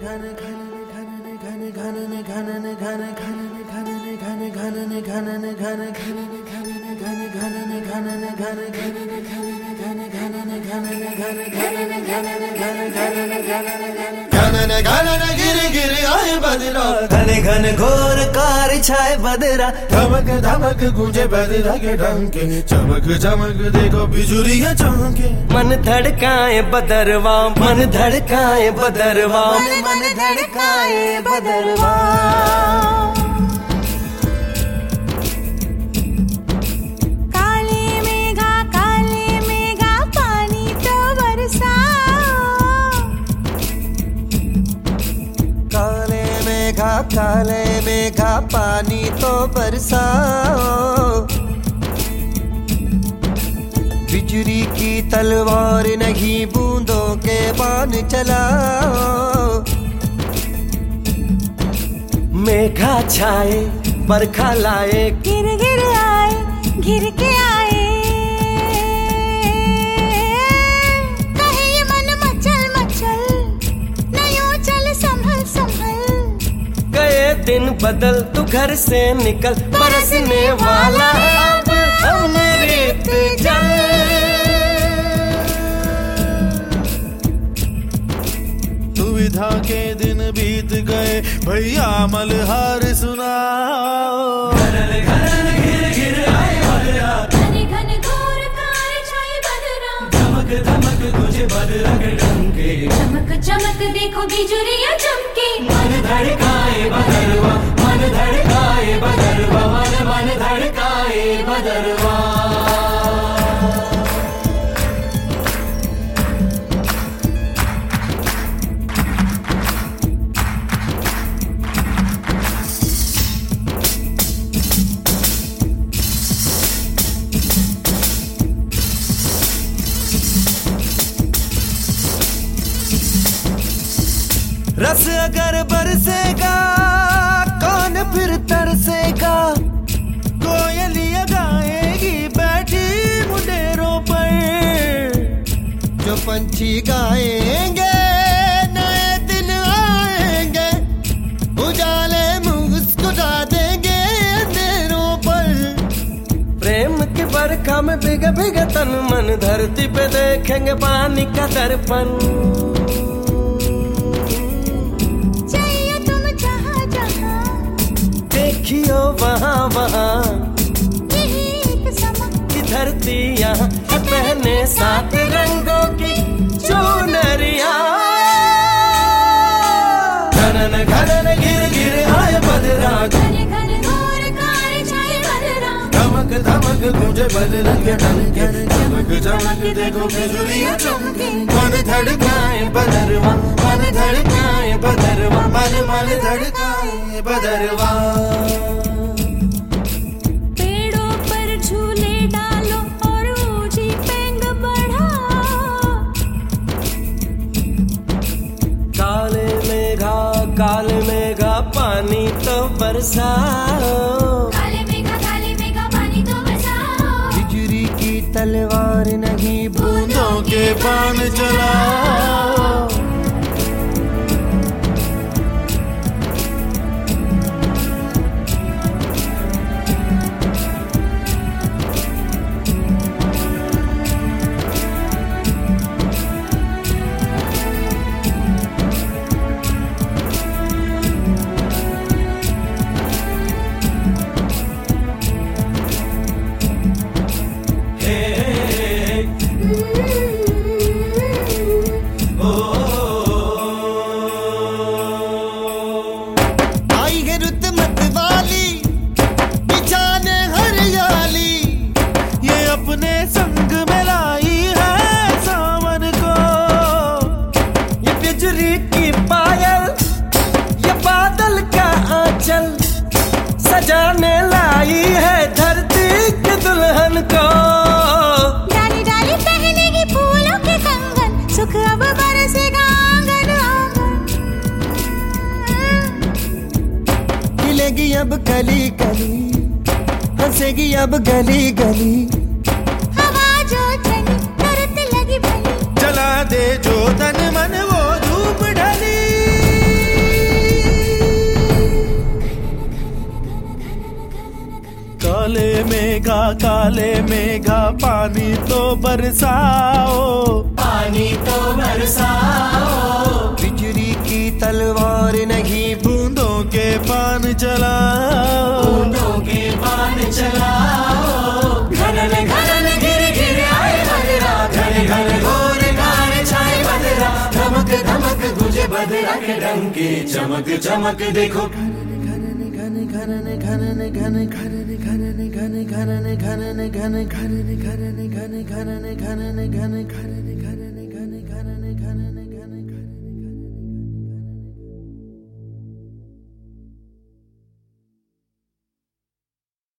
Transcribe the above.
घन घोर कार छाए बदरा, धमक धमक गूंजे बदरा के डंके, चमक चमक देखो बिजुलियां चमके। मन धड़काए बदरवा, मन धड़काए बदरवा, मन धड़काए बदरवा। काले मेघा पानी तो बरसाओ। काले मेघा पानी तो बरसाओ। बिजली की तलवार नहीं बूंदों के बाण चलाओ। मेघा छाए बरखा लाए, गिर गिर आए घिर के आए। कहे ये मन मचल मचल, नयो चल संभल संभल। गए दिन बदल तू घर से निकल, बरसने वाला अब हम रेत जल। दुविधा के दिन बीत गए भैया मलहार सुनाओ। घन घिर घिर आए बदरा, घन घोर कार छाए बदरा। धमक धमक तुझे बदरा के डंके, चमक चमक देखो बिजुलियां चमके। मन धड़काए बदरवा, मन धड़काए बदरवा, मन धड़काए बदरवा। रस अगर बरसेगा कौन फिर तरसेगा। कोयलियां गाएगी बैठी मुंडेरों पर, जो पंछी गाएंगे नए दिन आएंगे। उजाले मुस्कुरा देंगे अंधेरों पर। प्रेम की बरखा में भीगे भीगे तन मन, धरती पे देखेंगे पानी का दर्पण। देखियो वहाँ वहाँ यही एक समा की धरती यहाँ है, पहने सात रंगों की चुनरिया। घनन घनन गिर गिर आए बदरा, घन घोर कार छाए बदरा। धमक धमक गूंजे बदरा के डंके, चमक चमक देखो बिजुलियां चमके। मन धड़काए बदरवा, मन धड़काए बदरवा, मन धड़काए बदरवा। पेड़ों पर झूले डालो और ऊंची पेंग बढ़ाओ। काले मेघा पानी तो बरसाओ। काले मेघा पानी तो बरसाओ। बिजली की तलवार नहीं बूंदों के बाण चलाओ। सजाने लाई है धरती के दुल्हन को। डाली डाली पहनेगी फूलों के कंगन, सुख अब बरसेगा आंगन आंगन। खिलेगी अब गली गली, हंसेगी अब गली गली। हवा जो चली तरत लगी भली, जला दे जो तन मन वो धूप ढली। काले मेघा पानी तो बरसाओ, पानी तो बरसाओ। बिजली की तलवार नहीं बूंदों के पान चलाओ, बूंदों के पान चलाओ। घनन घनन गिर गिर आए बदरा, घन घन घोर घार छाए बदरा। धमक धमक गुजे बदरा के डंके, चमक चमक देखो घन